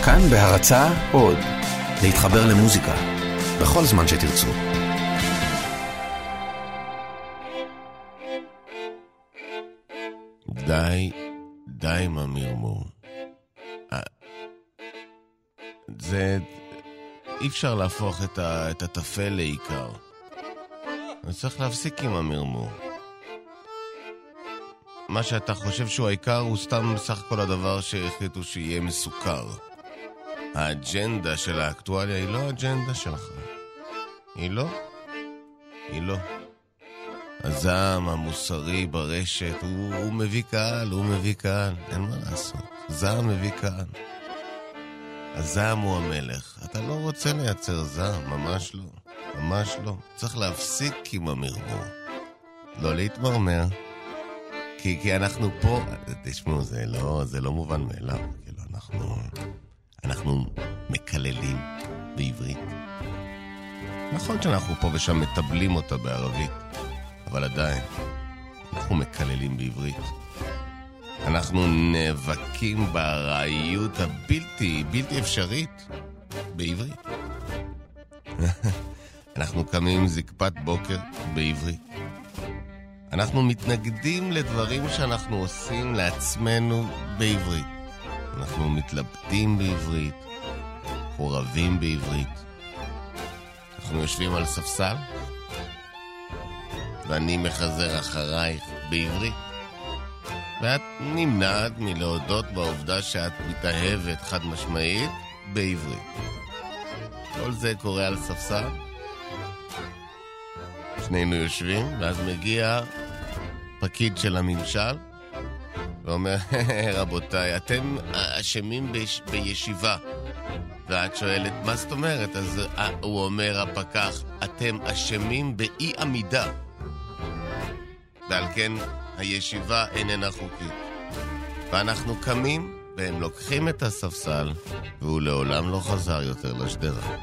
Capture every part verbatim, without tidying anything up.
כאן בהרצאה עוד, להתחבר למוזיקה, בכל זמן שתרצו. די, די עם המרמור. זה... אי אפשר להפוך את, ה... את התפל לעיקר. אני צריך להפסיק עם המרמור. מה שאתה חושב שהוא העיקר הוא סתם בסך כל הדבר שהחליטו שיהיה מסוכר. האג'נדה של האקטואליה היא לא האג'נדה שלך. היא לא. היא לא. הזעם המוסרי ברשת, הוא, הוא מביא קהל, הוא מביא קהל. אין מה לעשות. זעם מביא קהל. הזעם הוא המלך. אתה לא רוצה לייצר זעם, ממש לא. ממש לא. צריך להפסיק עם המרמור. לא להתמרמר. כי, כי אנחנו פה, תשמעו, זה לא, זה לא מובן מאליו. כאילו, אנחנו, אנחנו מקללים בעברית. נכון שאנחנו פה ושם מטבלים אותה בערבית, אבל עדיין, אנחנו מקללים בעברית. אנחנו נאבקים ברעיות הבלתי, בלתי אפשרית בעברית. אנחנו קמים עם זקפת בוקר בעברית. אנחנו מתנגדים לדברים שאנחנו עושים לעצמנו בעברית. אנחנו מתלבטים בעברית, חורבים בעברית. אנחנו יושבים על ספסל, ואני מחזר אחרייך בעברית. ואת נמנעת מלהודות בעובדה שאת מתאהבת חד משמעית בעברית. כל זה קורה על ספסל. שנינו יושבים, ואז מגיע פקיד של הממשל, ואומר, רבותיי, אתם אשמים ביש... בישיבה. ואת שואלת, מה זאת אומרת? אז הוא אומר, הפקח, אתם אשמים באי עמידה. ועל כן הישיבה איננה חוקית. ואנחנו קמים, והם לוקחים את הספסל, והוא לעולם לא חזר יותר לשדרה.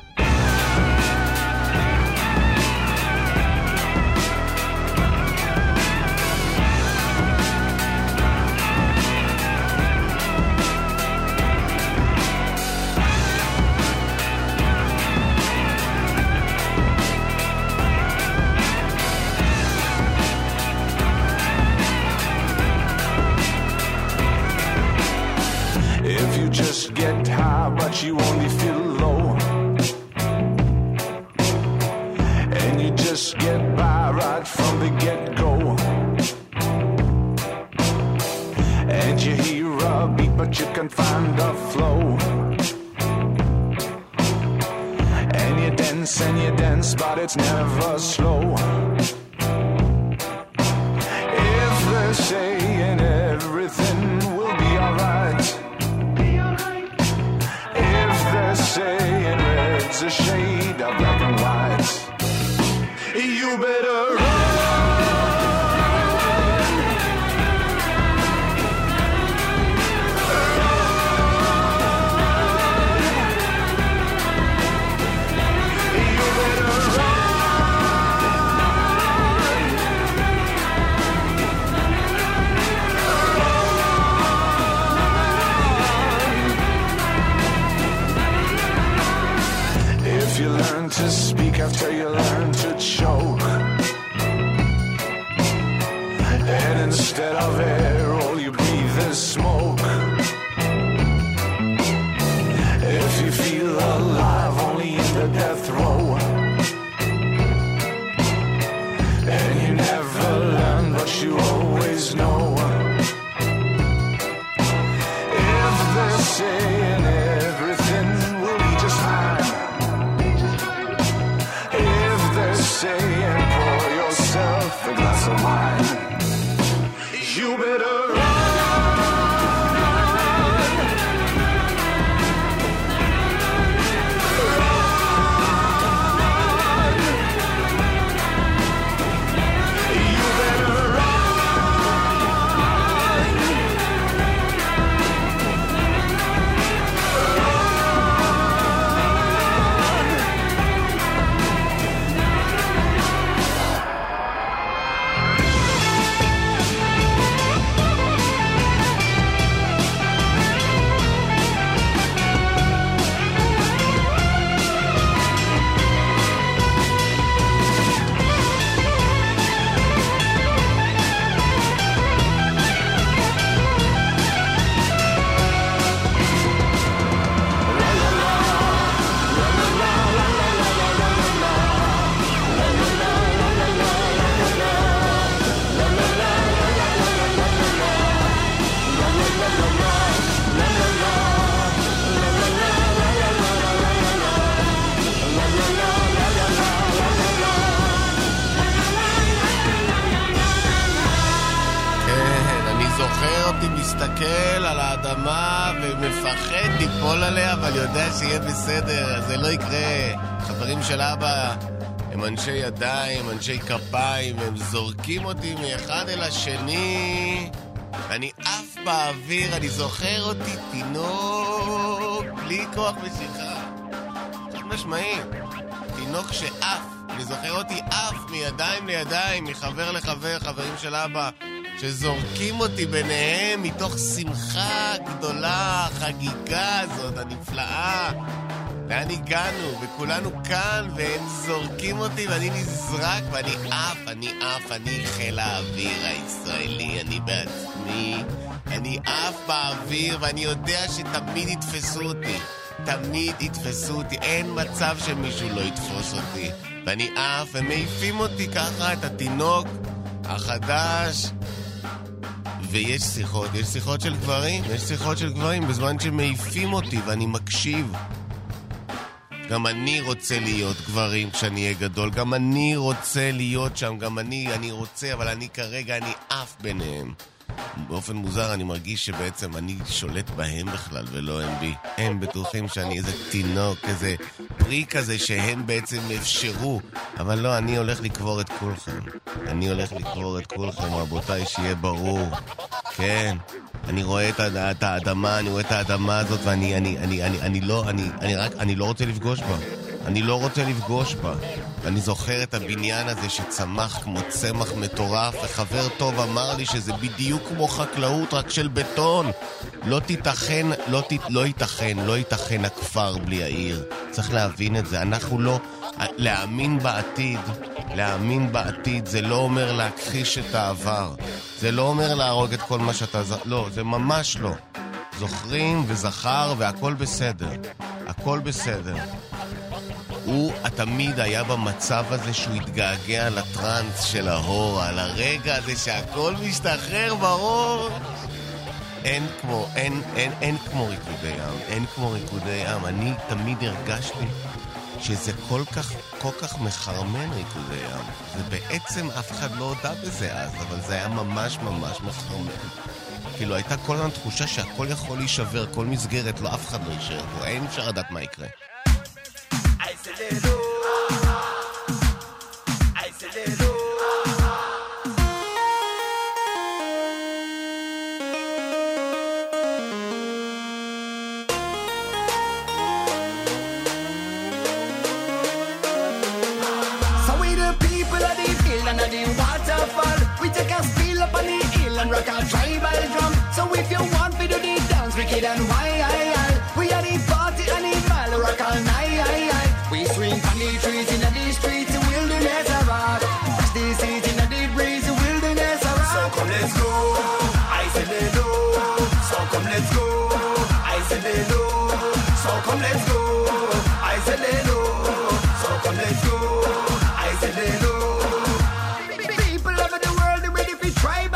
You only feel low, and you just get by right from the get-go, and you hear a beat but you can't find a flow, and you dance and you dance but it's never slow. If they're saying everything will be alright, saying red's a shade of black and white, you better run. You better run. You learn to speak after you learn to choke, and instead of air all you breathe is smoke. If you feel alive only in the death row, and you never learn but you always know, if they're saying everything will be just fine, מפחד ליפול עליה, אבל יודע שיהיה בסדר, זה לא יקרה. חברים של אבא הם אנשי ידיים, אנשי כפיים, הם זורקים אותי מאחד אל השני. אני אף באוויר, אני זוכר אותי תינוק, בלי כוח משיכה. חד משמעי, תינוק שאף. אני זוכר אותי אף מידיים לידיים, מחבר לחבר, חברים של אבא, שזורקים אותי ביניהם מתוך שמחה גדולה, חגיגה הזאת, הנפלאה. לאן הגענו, וכולנו כאן, והם זורקים אותי, ואני נזרק, ואני אף, אני אף, אני חיל האוויר הישראלי, אני בעצמי, אני אף באוויר, ואני יודע שתמיד יתפסו אותי, תמיד יתפסו אותי, אין מצב שמישהו לא יתפוס אותי, ואני אף, הם מעיפים אותי ככה, את התינוק החדש, ויש שיחות, יש שיחות של גברים, יש שיחות של גברים, בזמן שמעיפים אותי, ואני מקשיב. גם אני רוצה להיות גברים כשאני אהיה גדול, גם אני רוצה להיות שם, גם אני, אני רוצה, אבל אני כרגע, אני אף ביניהם. באופן מוזר אני מרגיש שבעצם אני שולט בהם בכלל ולא הם בי. הם בטוחים שאני איזה תינוק, איזה פרי כזה שהם בעצם אפשרו, אבל לא, אני הולך לקבור את כולכם. אני הולך לקבור את כולכם, רבותיי, שיהיה ברור. כן, אני רואה את, את האדמה, אני רואה את האדמה הזאת ואני אני, אני, אני, אני לא, אני, אני רק, אני לא רוצה לפגוש בה. אני לא רוצה לפגוש בה. אני זוכר את הבניין הזה שצמח כמו צמח מטורף, וחבר טוב אמר לי שזה בדיוק כמו חקלאות רק של בטון. לא תיתכן, לא, ת, לא ייתכן, לא ייתכן הכפר בלי העיר. צריך להבין את זה. אנחנו לא, להאמין בעתיד, להאמין בעתיד זה לא אומר להכחיש את העבר. זה לא אומר להרוג את כל מה שאתה... לא, זה ממש לא. זוכרים וזכר והכל בסדר. הכל בסדר. הוא תמיד היה במצב הזה שהוא התגעגע לטרנס של ההור, על הרגע הזה שהכל משתחרר ברור. אין כמו, אין, אין, אין כמו ריקודי עם, אין כמו ריקודי עם. אני תמיד הרגשתי שזה כל כך, כל כך מחרמן ריקודי עם. ובעצם אף אחד לא הודע בזה אז, אבל זה היה ממש ממש מחרמן. כאילו הייתה כל הזמן תחושה שהכל יכול להישבר, כל מסגרת, לא אף אחד לא יישאר פה, אין אפשר לדעת מה יקרה. And rock our tribal drum. So if you want to do the dance, wicked and wild, we are the party animal, rock all night. We swing on the trees in the streets, the wilderness of rock. Watch the seas in the breeze, the wilderness of rock. So come let's go, I said let's go. So come let's go, I said let's go. So come let's go, I said let's go. So come let's go, I said let's go. People over the world are ready for tribal.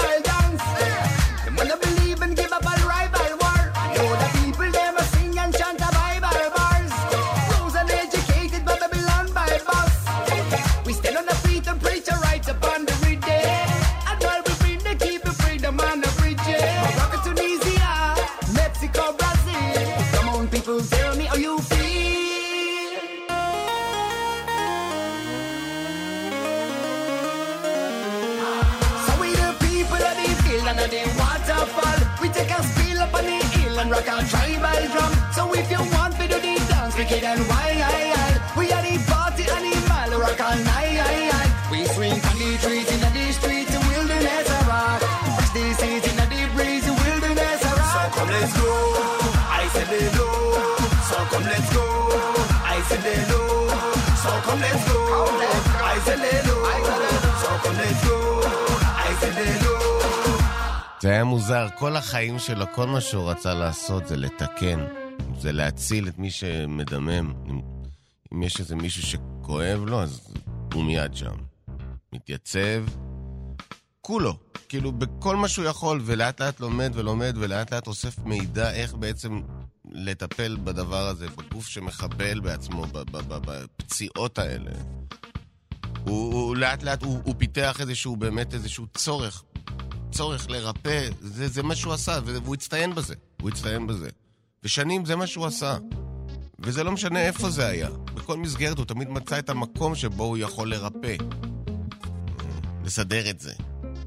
Rock our tribal drum. So if you want to do the dance, wicked and wild, we are the party animal, rock all night. We swing on the trees in the streets, the wilderness of rock. Watch the seas in the breeze, the wilderness of rock. So come let's go, I said hello. So come let's go, I said hello. So come let's go, I said hello. So come let's go, I said hello. זה היה מוזר, כל החיים שלו, כל מה שהוא רצה לעשות זה לתקן, זה להציל את מי שמדמם. אם, אם יש איזה מישהו שכואב לו, אז הוא מיד שם. מתייצב, כולו, כאילו בכל מה שהוא יכול, ולאט לאט לומד ולומד, ולאט לאט אוסף מידע איך בעצם לטפל בדבר הזה, בגוף שמחבל בעצמו, בפציעות האלה. הוא, הוא לאט לאט, הוא, הוא פיתח איזשהו, באמת איזשהו צורך, צורך לרפא, זה, זה מה שהוא עשה, והוא הצטיין בזה, הוא הצטיין בזה. ושנים זה מה שהוא עשה. וזה לא משנה איפה זה היה. בכל מסגרת הוא תמיד מצא את המקום שבו הוא יכול לרפא. לסדר את זה.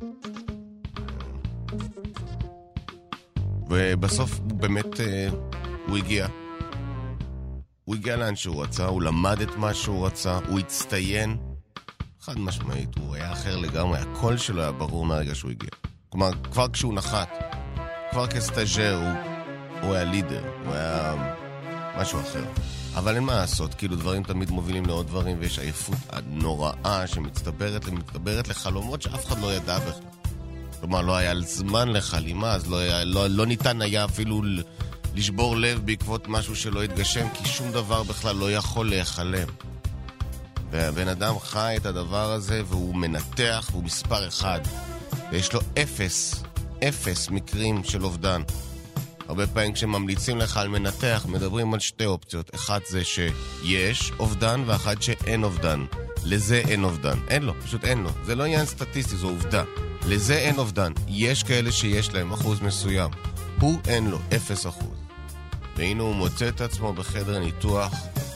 ובסוף הוא באמת, הוא הגיע. הוא הגיע לאן שהוא רצה, הוא למד את מה שהוא רצה, הוא הצטיין. חד משמעית, הוא היה אחר לגמרי, הקול שלו היה ברור מהרגע שהוא הגיע. כלומר, כבר כשהוא נחת, כבר כסטאז'ר, הוא, הוא היה לידר, הוא היה משהו אחר. אבל אין מה לעשות, כאילו דברים תמיד מובילים לעוד דברים, ויש עייפות נוראה שמצטברת ומצטברת לחלומות שאף אחד לא ידע בכלל. כלומר, לא היה זמן לחלימה, אז לא, היה, לא, לא ניתן היה אפילו לשבור לב בעקבות משהו שלא יתגשם, כי שום דבר בכלל לא יכול להיחלם. והבן אדם חי את הדבר הזה, והוא מנתח, והוא מספר אחד. ויש לו אפס, אפס מקרים של אובדן. הרבה פעמים כשממליצים לך על מנתח, מדברים על שתי אופציות. אחת זה שיש אובדן, ואחת שאין אובדן. לזה אין אובדן. אין לו, פשוט אין לו. זה לא עניין סטטיסטי, זו עובדה. לזה אין אובדן. יש כאלה שיש להם אחוז מסוים. הוא אין לו, אפס אחוז. והנה הוא מוצא את עצמו בחדר ניתוח,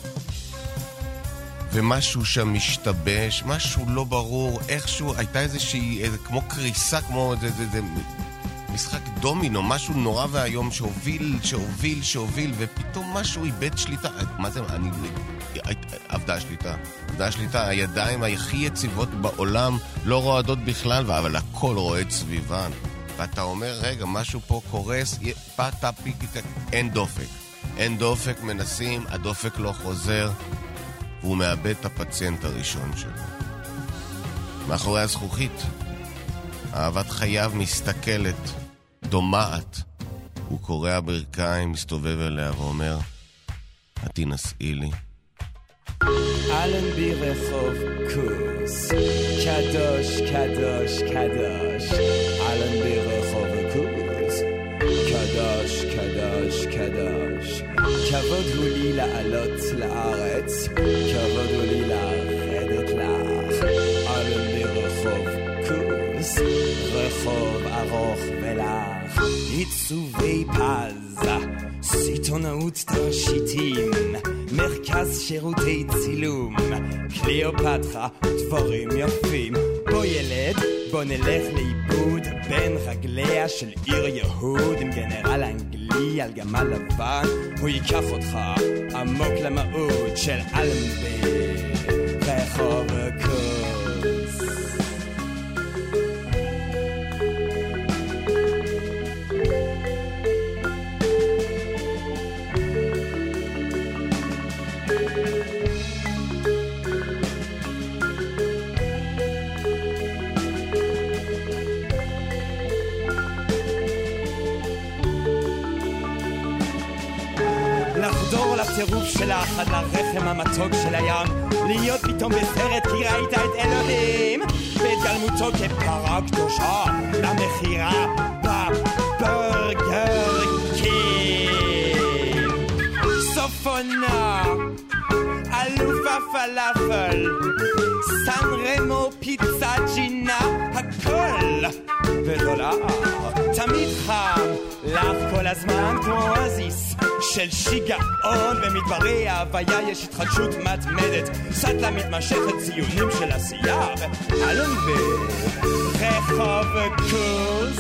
ומשהו שם משתבש, משהו לא ברור, איכשהו, הייתה איזושהי, איזה, כמו קריסה, כמו זה, זה, זה, משחק דומינו, משהו נורא והיום שהוביל, שהוביל, שהוביל, ופתאום משהו איבד שליטה. מה זה? אני... עבדה השליטה. עבדה השליטה, הידיים הכי יציבות בעולם לא רועדות בכלל, אבל הכל רועד סביבן. ואתה אומר, רגע, משהו פה קורס, פתה פיקיקה, אין דופק. אין דופק, מנסים, הדופק לא חוזר, והוא מאבד את הפציינט הראשון שלו. מאחורי הזכוכית, אהבת חייו מסתכלת, דומעת. הוא קורע ברכיים, מסתובב אליה ואומר, את תנסעי לי. אלנבי רחוב קוס, קדוש, קדוש, קדוש. אלנבי רחוב קוס, קדוש, קדוש, קדוש. כבוד הוא לי לעלות לארץ, כבוד הוא לי לרדת לך. אלנבי רחוב קוס, רחוב ארוך ולך. עיצובי פז, סיטונאות תכשיטים, מרכז שירותי צילום, קליאופטרה, דברים יפים. בוא ילד, בוא נלך לאיבוד בין רגליה של עיר יהוד, עם גנרל אנגלי על גמל לבן. הוא ייקח אותך עמוק למהות של אלנבי רחוב קוס. הטירוף שלך עד לרחם המתוק של הים, להיות פתאום בסרט כי ראית את אלוהים בהתגלמותו כפרה קדושה למחירה בברגר קינג. סוף עונה, אלוף הפלאפל, סן רמו, פיצה, ג'ינה, הכל בדולר. תמיד חם לך כל הזמן כמו אזיס של שיגעון, במדברי ההוויה יש התחדשות מתמדת, סטלה מתמשכת, ציונים של עשייה. אלנבי רחוב קוס.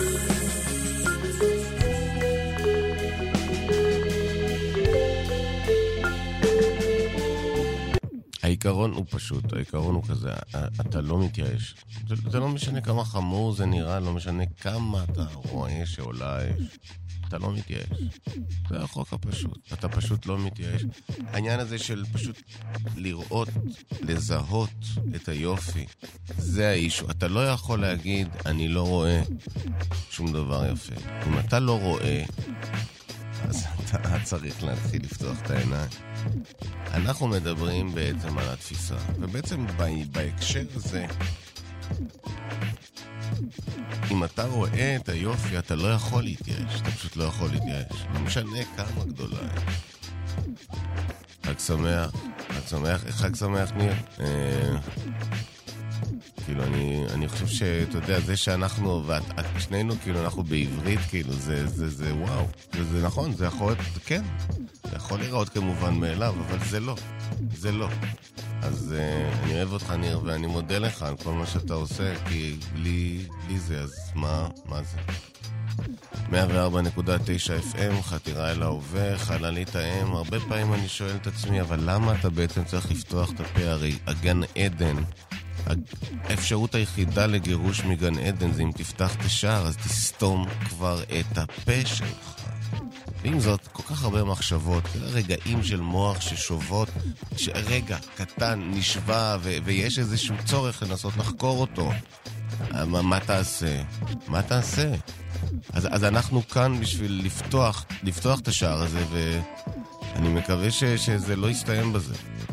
העיקרון הוא פשוט, העיקרון הוא כזה, אתה לא מתייאש. זה, זה לא משנה כמה חמור זה נראה, לא משנה כמה אתה רואה שעולה אש. אתה לא מתייאש. זה החוק הפשוט. אתה פשוט לא מתייאש. העניין הזה של פשוט לראות, לזהות את היופי, זה האישו. אתה לא יכול להגיד, אני לא רואה שום דבר יפה. אם אתה לא רואה, אז אתה צריך להתחיל לפתוח את העיניים. אנחנו מדברים בעצם על התפיסה, ובעצם בהקשר הזה, אם אתה רואה את היופי, אתה לא יכול להתייאש, אתה פשוט לא יכול להתייאש. לא משנה כמה גדולה. חג שמח, חג שמח, איך חג שמח ניר? כאילו, אני, אני חושב שאתה יודע, זה שאנחנו, ואת, את, שנינו, כאילו, אנחנו בעברית, כאילו, זה, זה, זה, וואו. זה, זה נכון, זה יכול להיות, כן, זה יכול לראות כמובן מאליו, אבל זה לא, זה לא. אז uh, אני אוהב אותך, ניר, ואני מודה לך על כל מה שאתה עושה, כי בלי, בלי זה, אז מה, מה זה? מאה וארבע נקודה תשע אף אם, חתירה אל ההווה, חללית האם. הרבה פעמים אני שואל את עצמי, אבל למה אתה בעצם צריך לפתוח את הפה? הרי הגן עדן, האפשרות היחידה לגירוש מגן עדן זה אם תפתח את השער, אז תסתום כבר את הפה שלך. ועם זאת, כל כך הרבה מחשבות, רגעים של מוח ששובות, שרגע קטן נשווה ו- ויש איזשהו צורך לנסות לחקור אותו. מה, מה תעשה? מה תעשה? אז, אז אנחנו כאן בשביל לפתוח, לפתוח את השער הזה, ואני מקווה ש, שזה לא יסתיים בזה.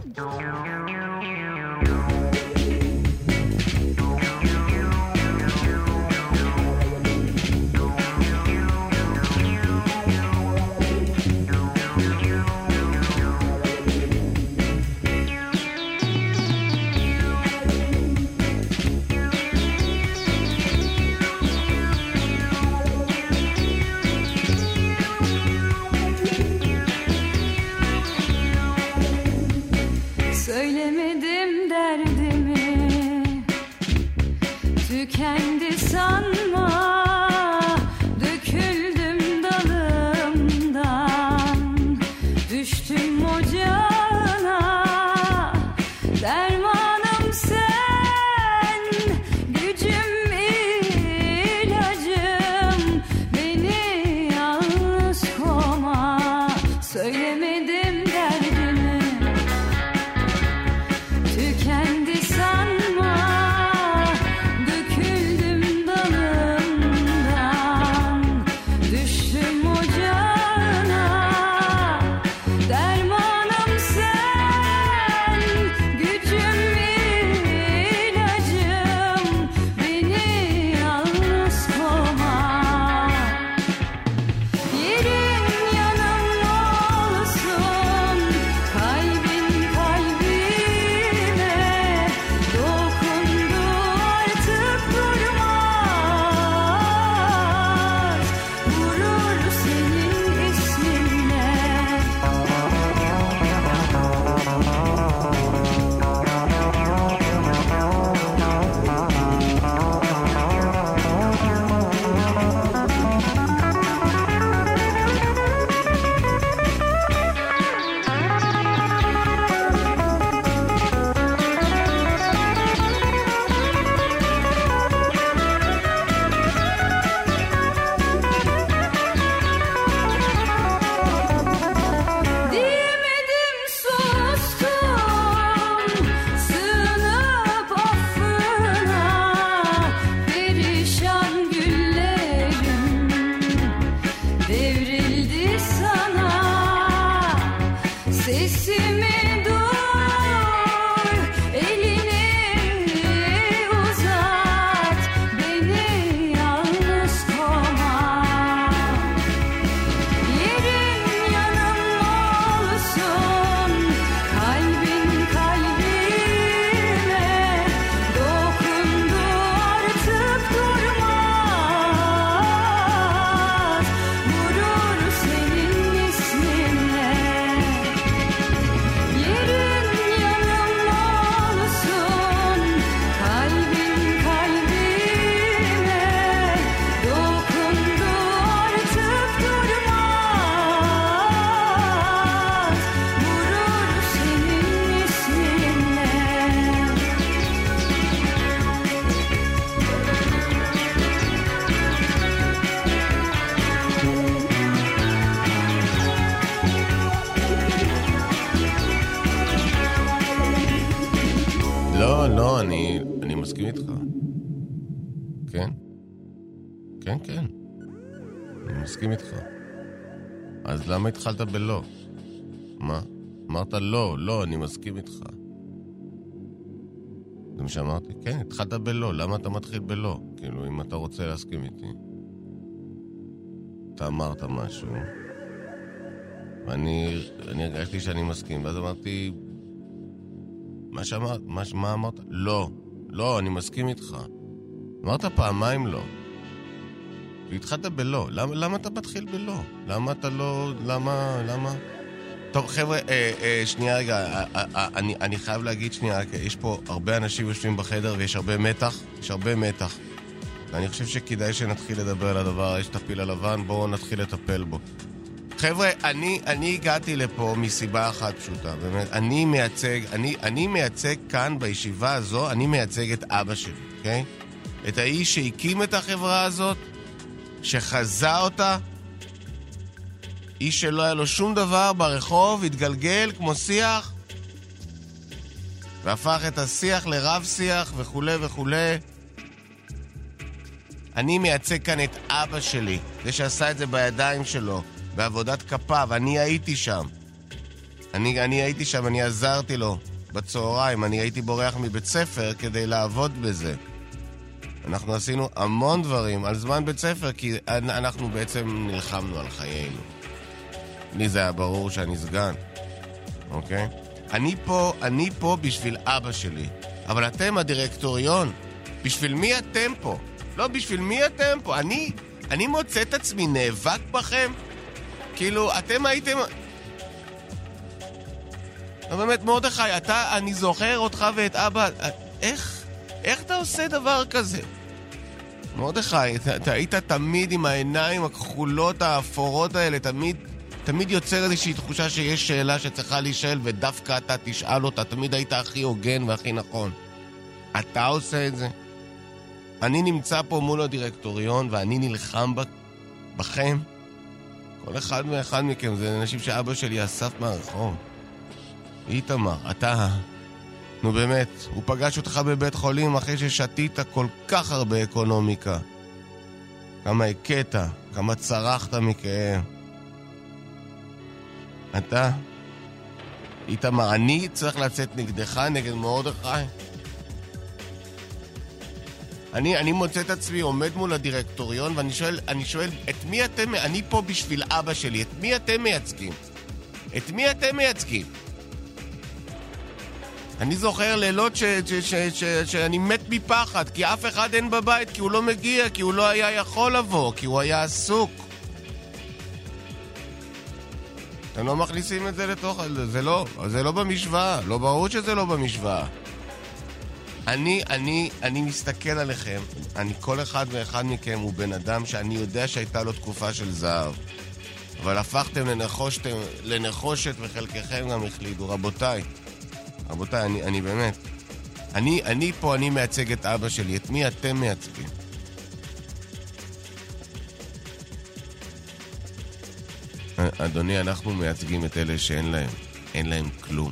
לא, לא, אני, אני מסכים איתך. כן? כן, כן. אני מסכים איתך. אז למה התחלת בלא? מה? אמרת לא, לא, אני מסכים איתך. זה מה שאמרתי? כן, התחלת בלא, למה אתה מתחיל בלא? כאילו, אם אתה רוצה להסכים איתי. אתה אמרת משהו, ואני אני הרגשתי שאני מסכים, ואז אמרתי, מה שאמרת, מה, מה אמרת? לא, לא, אני מסכים איתך. אמרת פעמיים לא. והתחלת בלא. למה, למה אתה מתחיל בלא? למה אתה לא... למה... למה... טוב, חבר'ה, אה, אה, שנייה רגע, אה, אה, אה, אני, אני חייב להגיד שנייה, יש פה הרבה אנשים יושבים בחדר ויש הרבה מתח, יש הרבה מתח. ואני חושב שכדאי שנתחיל לדבר על הדבר, יש את הפיל הלבן, בואו נתחיל לטפל בו. חבר'ה, אני, אני הגעתי לפה מסיבה אחת פשוטה, באמת, אני מייצג, אני, אני מייצג כאן בישיבה הזו, אני מייצג את אבא שלי, אוקיי? את האיש שהקים את החברה הזאת, שחזה אותה, איש שלא היה לו שום דבר ברחוב, התגלגל כמו שיח, והפך את השיח לרב שיח וכו' וכו'. אני מייצג כאן את אבא שלי, זה שעשה את זה בידיים שלו, בעבודת כפיו, אני הייתי שם. אני, אני הייתי שם, אני עזרתי לו בצהריים, אני הייתי בורח מבית ספר כדי לעבוד בזה. אנחנו עשינו המון דברים על זמן בית ספר, כי אנחנו בעצם נלחמנו על חיינו. לי זה היה ברור שאני סגן, אוקיי? אני פה, אני פה בשביל אבא שלי. אבל אתם הדירקטוריון, בשביל מי אתם פה? לא, בשביל מי אתם פה? אני, אני מוצא את עצמי נאבק בכם? כאילו, אתם הייתם... לא, באמת, מרדכי, אתה, אני זוכר אותך ואת אבא... איך? איך אתה עושה דבר כזה? מרדכי, אתה, אתה היית תמיד עם העיניים הכחולות האפורות האלה, תמיד... תמיד יוצר איזושהי תחושה שיש שאלה שצריכה להישאל ודווקא אתה תשאל אותה. תמיד היית הכי הוגן והכי נכון. אתה עושה את זה? אני נמצא פה מול הדירקטוריון ואני נלחם בכם. כל אחד ואחד מכם זה אנשים שאבא שלי אסף מהרחוב. איתמר, אתה... נו באמת, הוא פגש אותך בבית חולים אחרי ששתית כל כך הרבה אקונומיקה. כמה הקטע, כמה צרחת מכאב. אתה, איתמר, אני צריך לצאת נגדך, נגד מרדכי? אני, אני מוצא את עצמי עומד מול הדירקטוריון ואני שואל, אני שואל, את מי אתם, אני פה בשביל אבא שלי, את מי אתם מייצגים? את מי אתם מייצגים? אני זוכר לילות ש, ש, ש, ש, שאני מת מפחד, כי אף אחד אין בבית, כי הוא לא מגיע, כי הוא לא היה יכול לבוא, כי הוא היה עסוק. אתם לא מכניסים את זה לתוך... זה לא, זה לא במשוואה. לא ברור שזה לא במשוואה. אני, אני, אני מסתכל עליכם. אני, כל אחד ואחד מכם הוא בן אדם שאני יודע שהייתה לו תקופה של זהב. אבל הפכתם לנחושתם, לנחושת וחלקכם גם החליטו. רבותיי, רבותיי, אני, אני באמת... אני, אני פה, אני מייצג את אבא שלי. את מי אתם מייצגים? אדוני, אנחנו מייצגים את אלה שאין להם, אין להם כלום.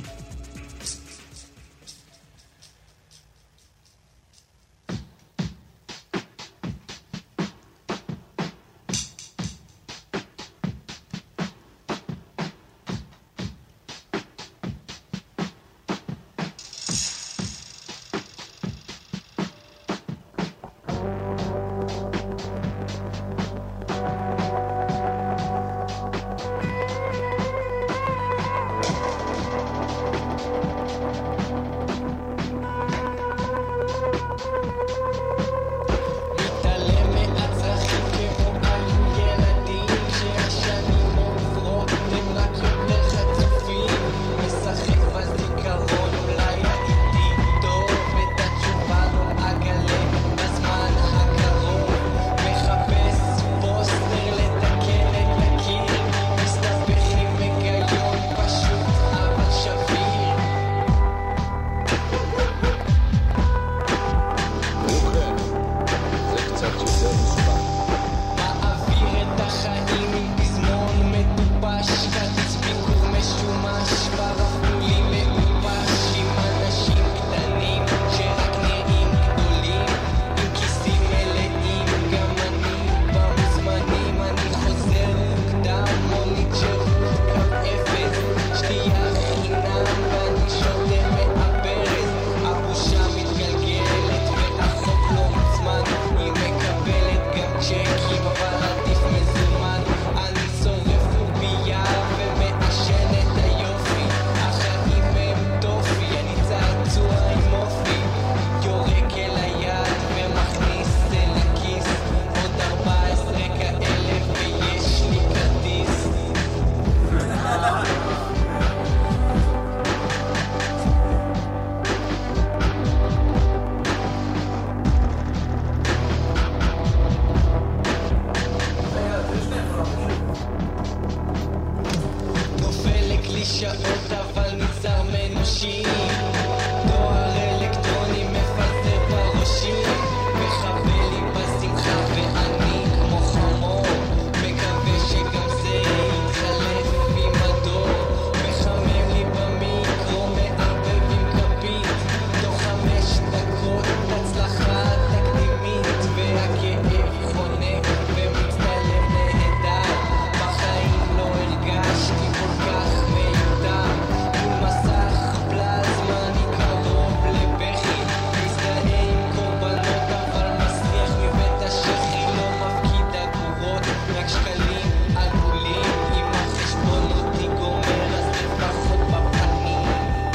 שעות אבל נצר מנושי דואר אלקטרוני מפזר בראשי מחבל לי בשמחה ואני כמו חמור מקווה שגם זה יתחלף עם הדור מחמם לי במיקרו מערבב עם כפית תוך חמש דקות הצלחה תקדימית והכאב חונק ומצטלם נהדר בחיים לא הרגשתי כל כך מיותר מול מסך פלזמה אני קרוב לבכי מזדהה עם קורבנות אבל מסליח מבית השכי לא מפקיד אגורות רק שקלים עגולים אם החשבון אותי גומר אז לפחות בפנים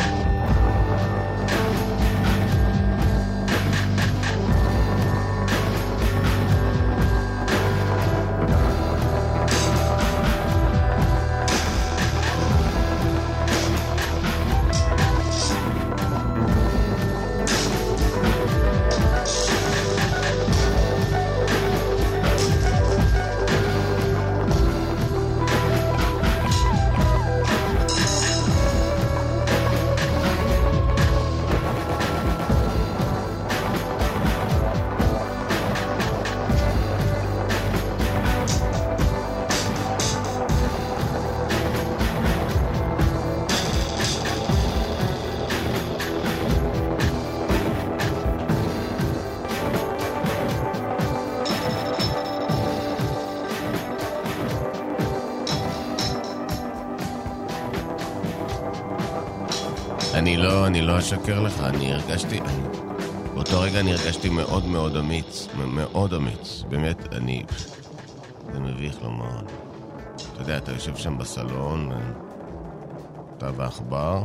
אני לא, אני לא אשקר לך, אני הרגשתי, אני, באותו רגע אני הרגשתי מאוד מאוד אמיץ, מאוד אמיץ, באמת, אני, זה מביך לומר, אתה יודע, אתה יושב שם בסלון, אתה והאחבר,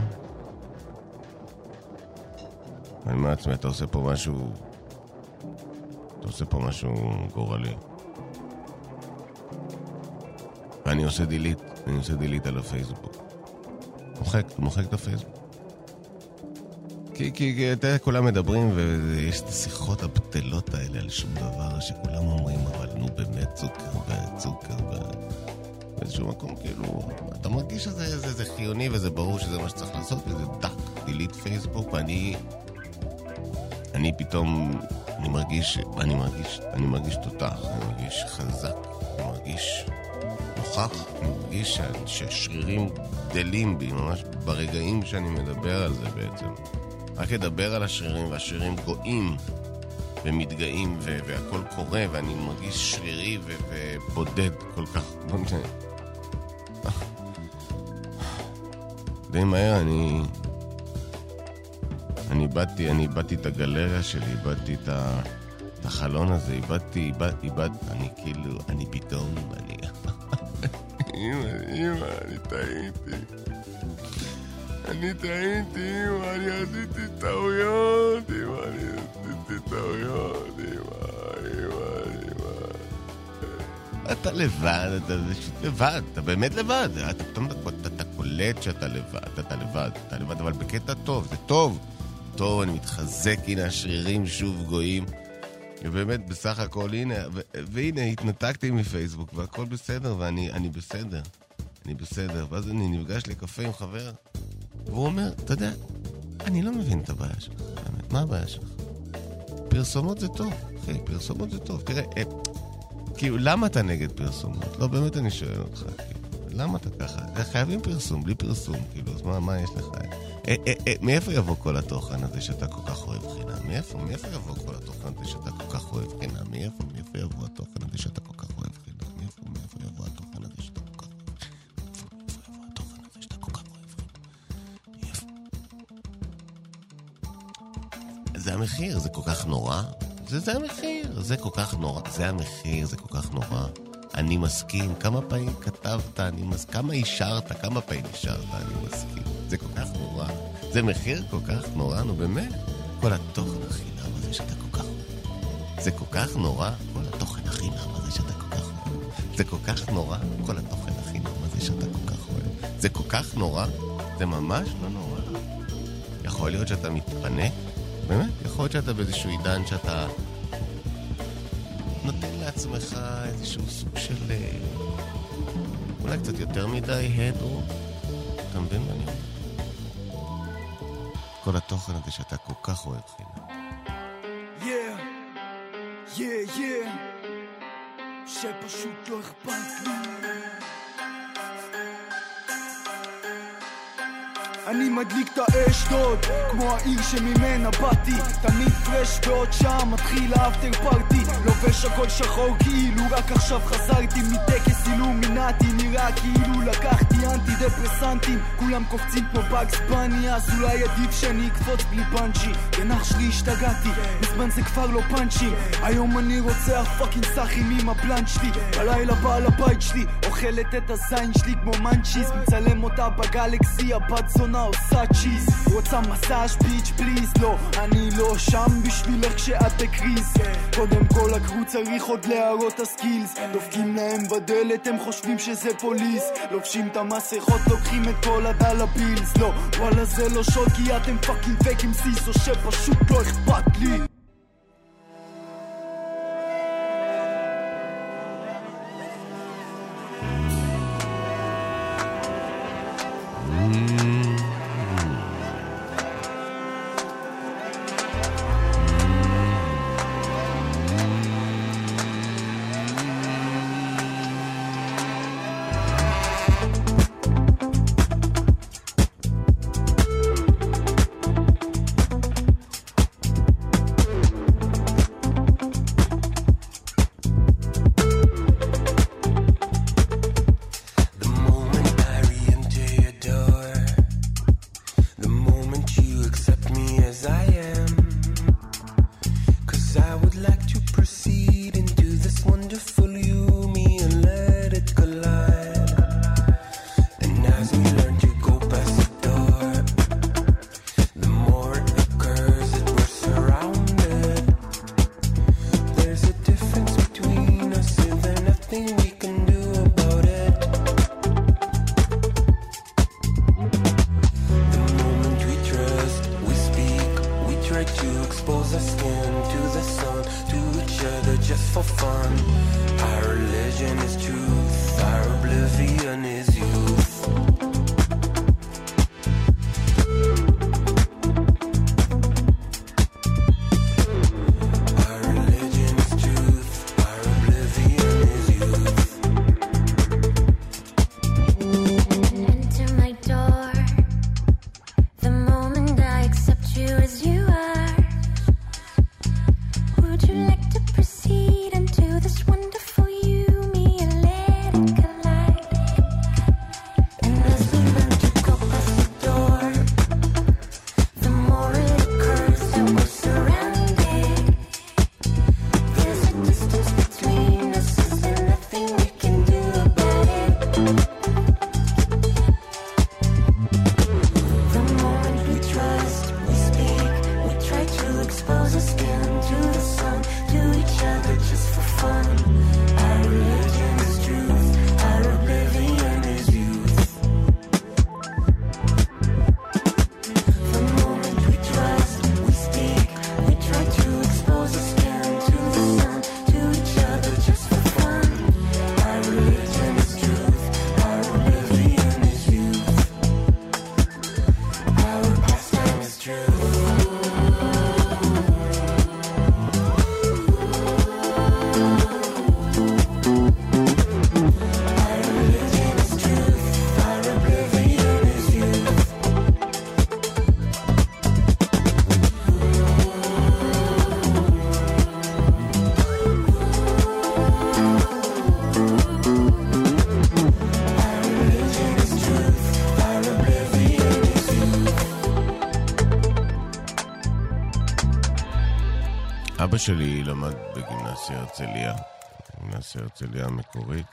אני מעצמי, אתה עושה פה משהו, אתה עושה פה משהו גורלי, ואני עושה דילית, אני עושה דילית על הפייסבוק, מוחק, מוחק את הפייסבוק. כי, כי, כי אתה יודע, כולם מדברים ויש את השיחות הבטלות האלה על שום דבר שכולם אומרים, אבל נו באמת צוקר וצוקר באיזשהו מקום, כאילו, אתה מרגיש שזה זה, זה חיוני וזה ברור שזה מה שצריך לעשות, וזה דק, דילית פייסבוק, ואני, אני פתאום, אני מרגיש, אני מרגיש, אני מרגיש תותח, אני מרגיש חזק, אני מרגיש נוכח, אני מרגיש שהשרירים גדלים בי, ממש ברגעים שאני מדבר על זה בעצם. רק לדבר על השרירים, והשרירים גואים ומתגאים, ו- והכל קורה, ואני מרגיש שרירי ו- ובודד כל כך. די מהר אני... אני איבדתי, אני איבדתי את הגלריה שלי, איבדתי את, ה... את החלון הזה, איבדתי, איבדתי, איבדתי, אני כאילו, אני פתאום, אני... אמא, אמא, אני טעיתי. אני טעיתי, אמא, אני עשיתי טעויות, אמא, אני עשיתי טעויות, אמא, אמא, אמא. אתה לבד, אתה לבד, אתה באמת לבד. אתה פתאום, אתה קולט שאתה לבד, אתה לבד, אתה לבד, אבל בקטע טוב, זה טוב. טוב, אני מתחזק, הנה השרירים שוב גויים. ובאמת, בסך הכל, הנה, והנה, התנתקתי מפייסבוק, והכל בסדר, ואני אני בסדר. אני בסדר. ואז אני נפגש לקפה עם חבר, והוא אומר, אתה יודע, אני לא מבין את הבעיה שלך. באמת, מה הבעיה שלך? פרסומות זה טוב, אחי, פרסומות זה טוב. תראה, אה, כאילו, למה אתה נגד פרסומות? לא, באמת אני שואל אותך, כאילו, למה אתה ככה? חייבים פרסום, בלי פרסום, כאילו, אז מה, מה יש לך? אה, אה, אה, מאיפה יבוא כל התוכן הזה שאתה כל כך אוהב חינם? מאיפה? מאיפה יבוא כל התוכן הזה שאתה כל כך אוהב חינם? מאיפה? מאיפה יבוא התוכן הזה שאתה כל כך אוהב חינם? מאיפה? מאיפה יבוא התוכן הזה שאתה כל כך אוהב חינם? מאיפה יבוא התוכן הזה שאתה כל כך אוהב חינם? מאיפה? זה המחיר, זה כל כך נורא. זה, זה המחיר, זה כל כך נורא. זה המחיר, זה כל כך נורא. אני מסכים. כמה פעמים כתבת, אני מסכים. כמה אישרת, כמה פעמים אישרת, אני מסכים. זה כל כך נורא. זה מחיר כל כך נורא, נו באמת. כל התוכן החינם הזה שאתה כל כך אוהב. זה כל כך נורא, כל התוכן החינם הזה שאתה כל כך אוהב. זה כל כך נורא, כל התוכן החינם הזה שאתה כל כך אוהב. זה כל כך נורא, זה ממש לא נורא. יכול להיות שאתה מתפנה, באמת, יכול להיות שאתה באיזשהו עידן שאתה נותן לעצמך איזשהו סוג של אולי קצת יותר מדי הדרו. אתה מבין מה אני אומר? כל התוכן הזה שאתה כל כך אוהב, חינה. Yeah, yeah, yeah, שפשוט לא אכפת לי. אני מדליק את האש דוד, כמו העיר שממנה באתי. תמיד פרש ועוד שעה מתחיל האפטר פארטי. לובש הכל שחור כאילו רק עכשיו חזרתי מטקס אילומינטי. נראה כאילו לקחתי אנטי דפרסנטים. כולם קופצים כמו בגס בני, אז אולי עדיף שאני אקפוץ בלי פאנצ'י. בנח שלי השתגעתי, מזמן זה כבר לא פאנצ'ים. היום אני רוצח פאקינג סחים עם הפלנט שלי. בלילה בעל הבית שלי אוכלת את הזין שלי כמו מנצ'יס. מצלם אותה בגלקסי, הבת זונה עושה צ'יז. רוצה מסאז' ביץ' פליז. לא, אני לא שם בשבילך כשאת בקריז. קודם כל הקרו צריך עוד להראות הסקילס. דופקים להם בדלת, הם חושבים שזה פוליס. לובשים את המסכות, לוקחים את כל הדלה פילס. לא, וואלה זה לא שוד כי אתם פאקינג וקים סיס. או שפשוט לא אכפת לי. אבא שלי למד בגימנסיה הרצליה, גימנסיה הרצליה המקורית.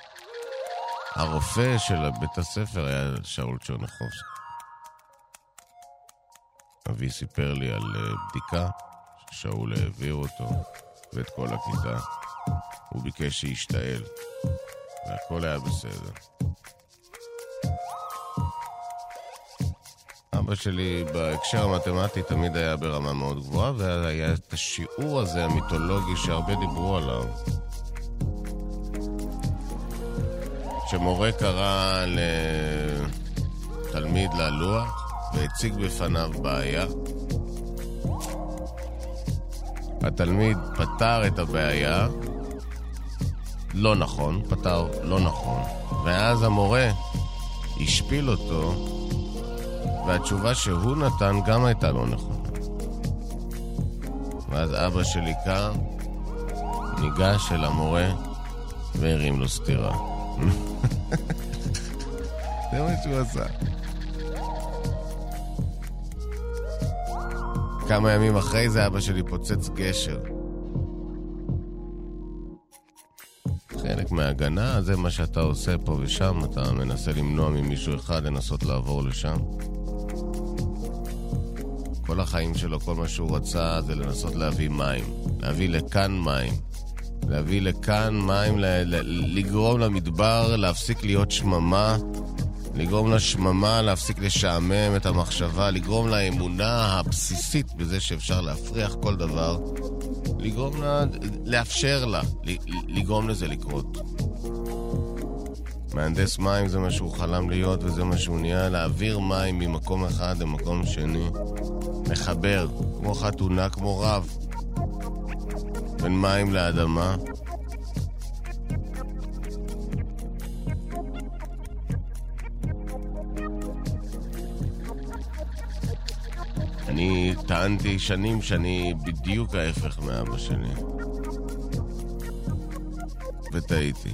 הרופא של בית הספר היה שאול צ'רניחובסקי. אבי סיפר לי על בדיקה ששאול העביר אותו ואת כל הכיתה. הוא ביקש שישתעל, והכל היה בסדר. אבא שלי בהקשר המתמטי תמיד היה ברמה מאוד גבוהה, והיה את השיעור הזה המיתולוגי שהרבה דיברו עליו. שמורה קרא ל... התלמיד ללוח והציג בפניו בעיה. התלמיד פתר את הבעיה, לא נכון, פתר לא נכון, ואז המורה השפיל אותו, והתשובה שהוא נתן גם הייתה לא נכון. ואז אבא שלי קר, ניגש אל המורה והרים לו סתירה. זה מה שהוא עשה. כמה ימים אחרי זה אבא שלי פוצץ גשר. חלק מההגנה, זה מה שאתה עושה פה ושם, אתה מנסה למנוע ממישהו אחד לנסות לעבור לשם. כל החיים שלו, כל מה שהוא רצה זה לנסות להביא מים, להביא לכאן מים, להביא לכאן מים, ל- ל- לגרום למדבר להפסיק להיות שממה, לגרום לשממה להפסיק לשעמם את המחשבה, לגרום לאמונה הבסיסית בזה שאפשר להפריח כל דבר, לגרום לה, לאפשר לה, לגרום לזה לקרות. מהנדס מים זה מה שהוא חלם להיות, וזה מה שהוא נהיה, להעביר מים ממקום אחד למקום שני, מחבר, כמו חתונה, כמו רב, בין מים לאדמה. אני טענתי שנים שאני בדיוק ההפך מאבא שלי. וטעיתי.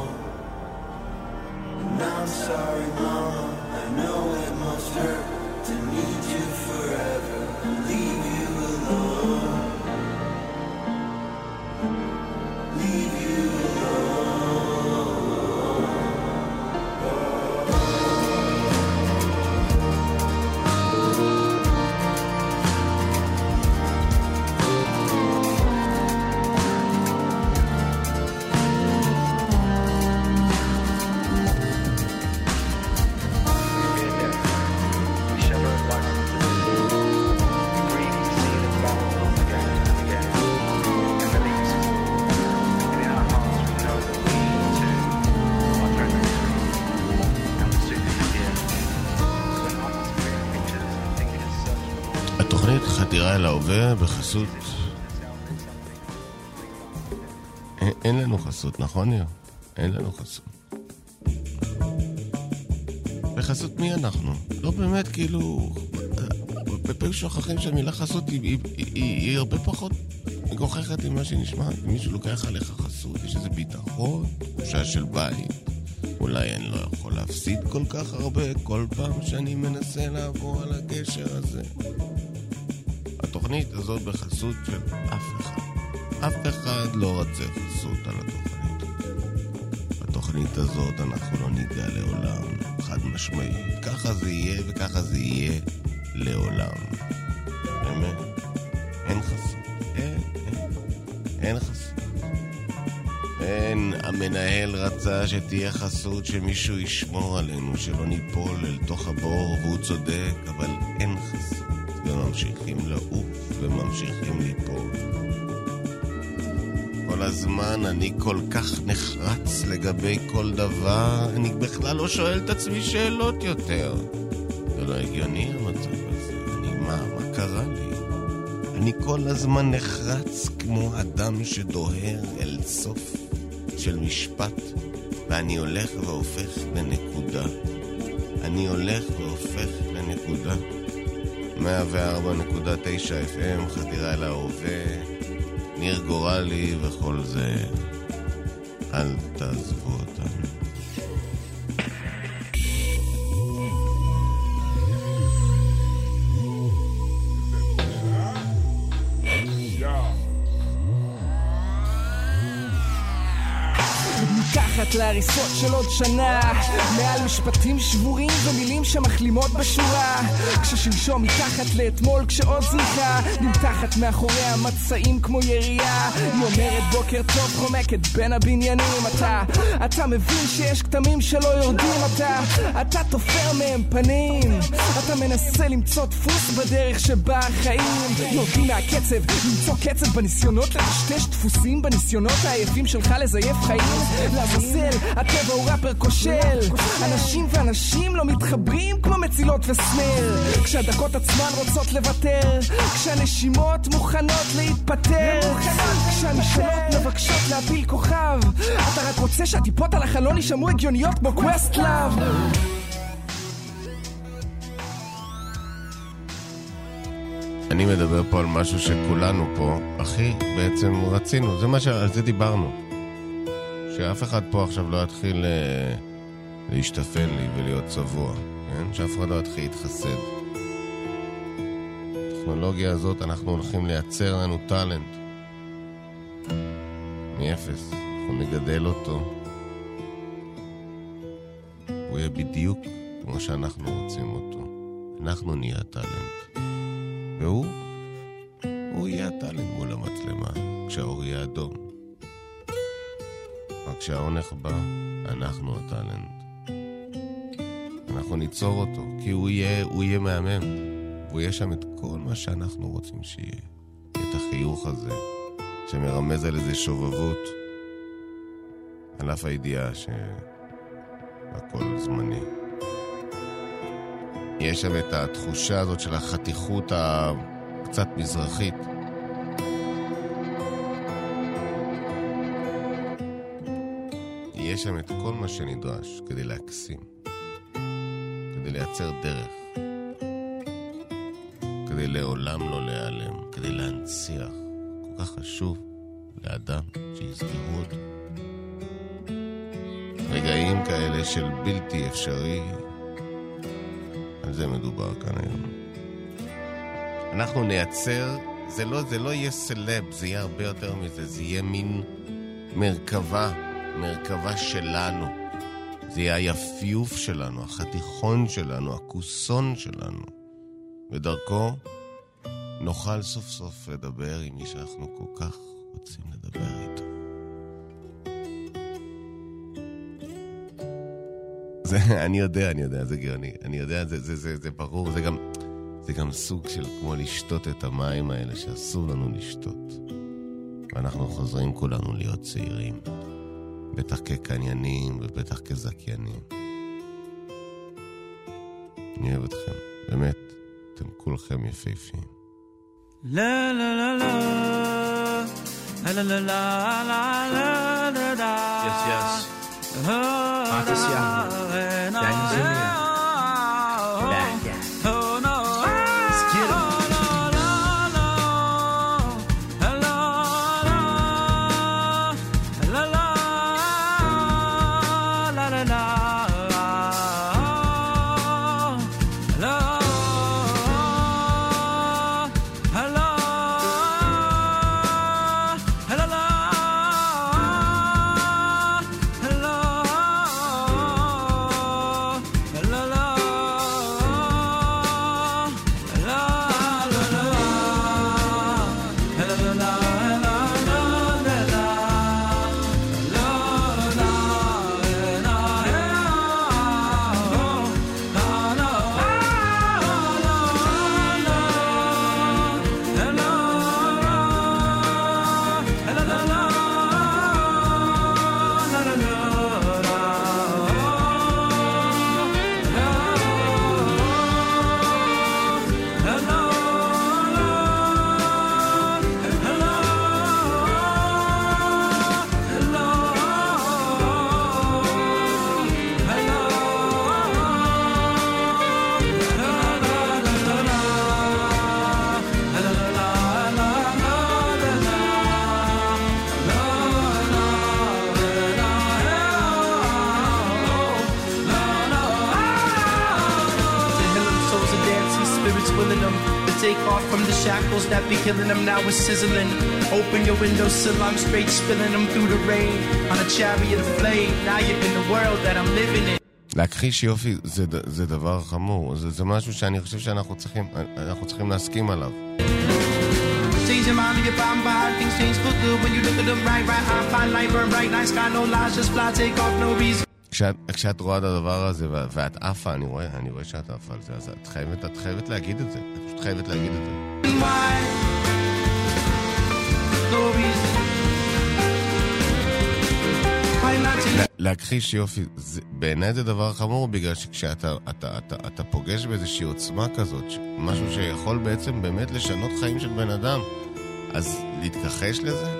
Sorry, mama, I know it must hurt to התוכנית חתירה אל ההווה בחסות... אין, אין לנו חסות, נכון ניר? אין לנו חסות. בחסות מי אנחנו? לא באמת, כאילו... בפרק שוכחים שהמילה חסות היא, היא, היא, היא, היא הרבה פחות גוחכת ממה שנשמע. מישהו לוקח עליך חסות, יש איזה ביטחון, תחושה של בית. אולי אני לא יכול להפסיד כל כך הרבה כל פעם שאני מנסה לעבור על הגשר הזה. התוכנית הזאת בחסות של אף אחד. אף אחד לא רוצה חסות על התוכנית. בתוכנית הזאת אנחנו לא ניגע לעולם, חד משמעית. ככה זה יהיה וככה זה יהיה לעולם. באמת? אין חסות. אין, אין. אין חסות. אין, המנהל רצה שתהיה חסות שמישהו ישמור עלינו, שלא ניפול אל תוך הבור, והוא צודק, אבל אין חסות. וממשיכים לעוף וממשיכים ליפול. כל הזמן אני כל כך נחרץ לגבי כל דבר, אני בכלל לא שואל את עצמי שאלות יותר. זה לא הגיוני המצב הזה. אני, מה, מה קרה לי? אני כל הזמן נחרץ כמו אדם שדוהר אל סוף של משפט, ואני הולך והופך לנקודה. אני הולך והופך לנקודה. מאה וארבע נקודה תשע אף אם, חתירה אל ההווה, ניר גורלי וכל זה. אל תעזבו אותנו. מתחת להריסות של עוד שנה, מעל משפטים שבורים ומילים שמחלימות בשורה, כששלשום מתחת לאתמול כשעוד זניחה נמתחת מאחורי המצעים כמו ירייה. היא אומרת בוקר טוב, חומקת בין הבניינים. אתה, אתה מבין שיש כתמים שלא יורדים. אתה, אתה תופר מהם פנים. אתה מנסה למצוא דפוס בדרך שבה החיים יורדים מהקצב, למצוא קצב בניסיונות לטשטש דפוסים, בניסיונות העייפים שלך לזייף חיים. לעזאזל, הטבע הוא ראפר כושל. אנשים ואנשים לא מתחברים כמו מצילות וסמל, כשהדקות עצמן רוצות לוותר, כשהנשימות מוכנות להתפטר, כשהמשאלות מבקשות להפיל כוכב. אתה רק רוצה שהטיפות על החלון יישמעו הגיוניות כמו קווסט לאב. אני מדבר פה על משהו שכולנו פה, אחי, בעצם רצינו. זה מה שעל זה דיברנו. שאף אחד פה עכשיו לא יתחיל אה, להשתפל לי ולהיות צבוע, כן? שאף אחד לא יתחיל להתחסד. הטכנולוגיה הזאת, אנחנו הולכים לייצר לנו טלנט. מאפס. אנחנו נגדל אותו. הוא יהיה בדיוק כמו שאנחנו רוצים אותו. אנחנו נהיה הטלנט. והוא, הוא יהיה הטלנט מול המצלמה, כשהאור יהיה אדום. רק כשהעונך בא, אנחנו הטלנט. אנחנו ניצור אותו, כי הוא יהיה, הוא יהיה מהמם. הוא יהיה שם את כל מה שאנחנו רוצים שיהיה. את החיוך הזה, שמרמז על איזה שובבות, על אף הידיעה שהכל זמני. יש שם את התחושה הזאת של החתיכות הקצת מזרחית. יש שם את כל מה שנדרש כדי להקסים, כדי לייצר דרך, כדי לעולם לא להיעלם, כדי להנציח. כל כך חשוב לאדם שיזכרו אותו. רגעים כאלה של בלתי אפשרי, על זה מדובר כאן היום. אנחנו נייצר, זה לא, זה לא יהיה סלב, זה יהיה הרבה יותר מזה, זה יהיה מין מרכבה, מרכבה שלנו. זה יהיה היפיוף שלנו, החתיכון שלנו, הכוסון שלנו. ודרכו נוכל סוף סוף לדבר עם מי שאנחנו כל כך רוצים לדבר איתו. זה, אני יודע, אני יודע, זה גאוני. אני יודע, זה, זה, זה, זה ברור, זה גם, זה גם סוג של כמו לשתות את המים האלה שאסור לנו לשתות. ואנחנו חוזרים כולנו להיות צעירים. בטח כקניינים ובטח כזכיינים. אני אוהב אתכם, באמת, אתם כולכם יפהפים. לה לה לה לה לה לה לה לה לה לה. Yes, yes. Artis ja. Deine Seele. Ja, ja. Shackles that be killing them now is sizzling. Open your windowsill, I'm straight spilling them through the rain on a chariot of flame. Now you're in the world that I'm living in. להכחיש יופי זה, זה דבר חמור, זה, זה משהו שאני חושב שאנחנו צריכים, אנחנו צריכים להסכים עליו. Change your mind, your bomb behind things change for good when you look at them right, right, I find light burn bright, night sky, no lies, just fly, take off, no reason. כשאת, כשאת רואה את הדבר הזה ואת עפה, אני רואה, אני רואה שאת עפה על זה, אז את חייבת, את חייבת להגיד את זה, את פשוט חייבת להגיד את זה. להכחיש יופי, בעיניי זה דבר חמור, בגלל שכשאתה אתה, אתה, אתה פוגש באיזושהי עוצמה כזאת, משהו שיכול בעצם באמת לשנות חיים של בן אדם, אז להתכחש לזה?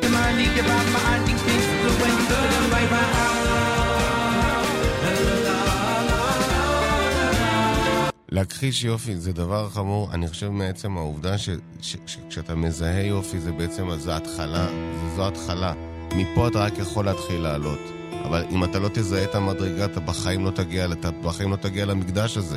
להכחיש יופי זה דבר חמור, אני חושב מעצם העובדה שכשאתה מזהה יופי זה בעצם, זו התחלה, זו התחלה. מפה אתה רק יכול להתחיל לעלות. אבל אם אתה לא תזהה את המדרגה, אתה בחיים לא תגיע, אתה בחיים לא תגיע למקדש הזה.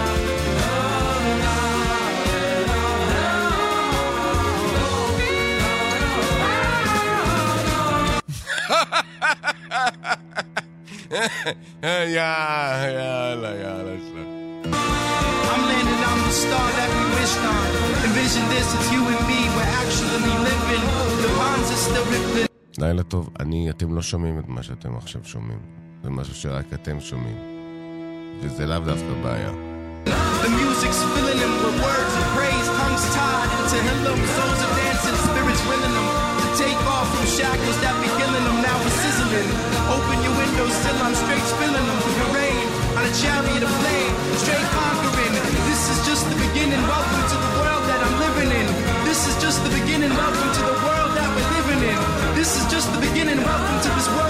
יאללה, יאללה, שלך. I'm landing on the star that we wished on. Envision this, it's you and me, we're actually living. The bonds are still rippling. לילה טוב, אני, אתם לא שומעים את מה שאתם עכשיו שומעים. זה משהו שרק אתם שומעים. וזה לאו דווקא בעיה. The music's filling them with words of praise, tongues tied into hymn, souls are dancing, spirits willing them to take off from shackles that be killing them. Now we're sizzling. Open your windows, still I'm straight spilling them through the rain on a chariot of flame, straight conquering. This is just the beginning. Welcome to the world that I'm living in. This is just the beginning. Welcome to the world that we're living in. This is just the beginning. Welcome to this world.